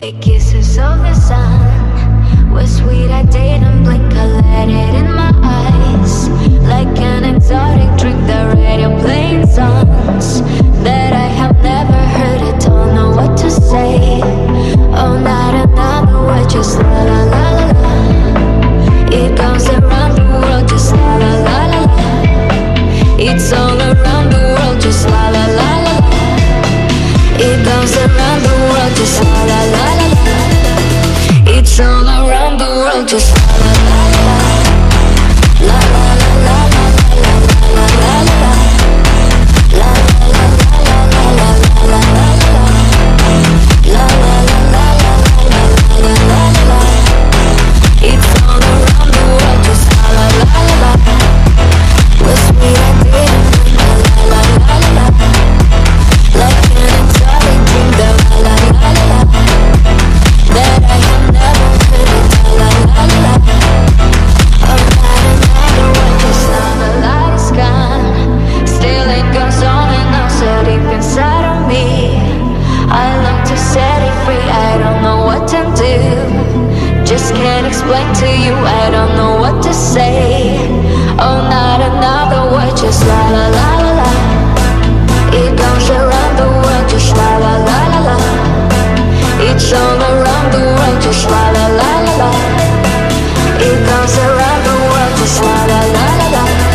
Kisses of the sun were sweet, I didn't blink, I let it in my eyes. Like an exotic drink, the radio playing songs that I have never heard, I don't know what to say. Oh, not another word, just la la la la la. It goes around the world, just la la la la la. It's all around the world, just la la la la la. It goes around the world, just la la la la la. It's all around the world, just la la la la la. La la la la la la la la la la. La la la la la la la la la la. La la la la la la la la la. It's all around the world, just la la la la la. Was sweet, I didn't la la la la la. Like an exotic dream, the la la la la la. That I have never heard it, la la la la. Oh, not another word, just la la la is gone. Still it goes on and on, so deep inside of me. I long to set it free, I don't know what to do. Just can't explain to you, I don't know what to say. Oh, not another word, just la la la la la. It goes around the world, just la la la la la. It's all around the world, just la la la la la. It goes around the world, just la la la la la.